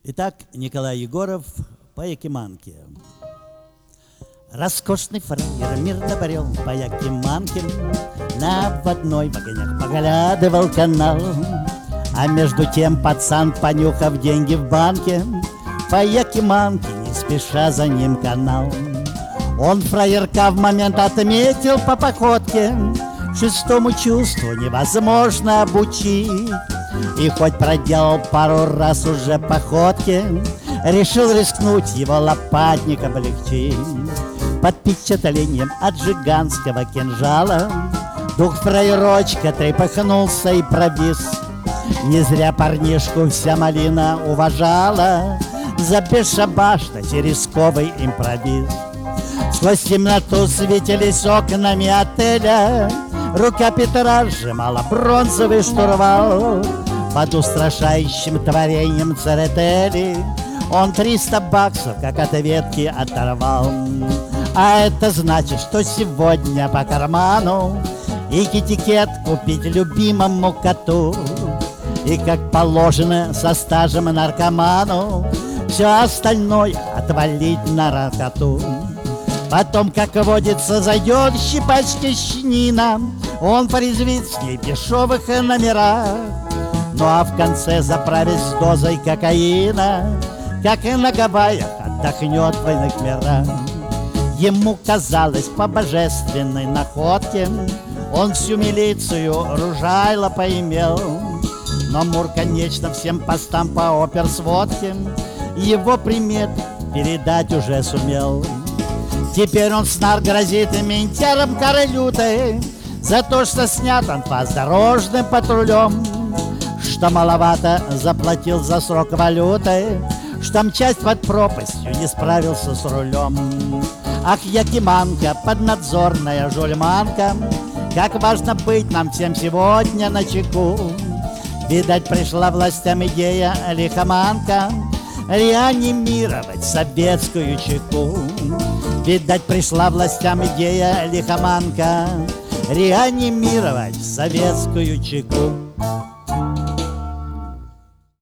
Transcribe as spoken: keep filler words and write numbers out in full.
Итак, Николай Егоров по Якиманке. Роскошный фраер мирно брел по Якиманке, на водной в огнях поглядывал канал. А между тем пацан, понюхав деньги в банке, по Якиманке не спеша за ним канал. Он фраерка в момент отметил по походке, шестому чувству невозможно обучить. И хоть проделал пару раз уже походки, решил рискнуть его лопатник облегчить. Под впечатлением от жиганского кинжала дух фраерочка трепыхнулся и провис. Не зря парнишку вся малина уважала за бесшабашность и рисковый импровиз. Сквозь темноту светились окнами отеля, рука Петра сжимала бронзовый штурвал. Под устрашающим творением Церетели он триста баксов как от ветки оторвал. А это значит, что сегодня по карману и китикет купить любимому коту, и, как положено, со стажем наркоману все остальное отвалить на наркоту. Потом, как водится, зайдет щипачка щенина, он порезвит с ней дешевых номерах. Ну а в конце заправить с дозой кокаина, как и на Гавайях отдохнет в иных мирах. Ему казалось по божественной находке он всю милицию ружайло поимел. Но Мур, конечно, всем постам по оперсводке его примет передать уже сумел. Теперь он снар грозит и ментярам королютой за то, что снят он по дорожным патрулем, что маловато заплатил за срок валюты, что мчась под пропастью не справился с рулем. Ах, Якиманка, поднадзорная жульманка, как важно быть нам всем сегодня начеку. Видать, пришла властям идея лихоманка реанимировать советскую чеку. Видать, пришла властям идея лихоманка реанимировать советскую чеку.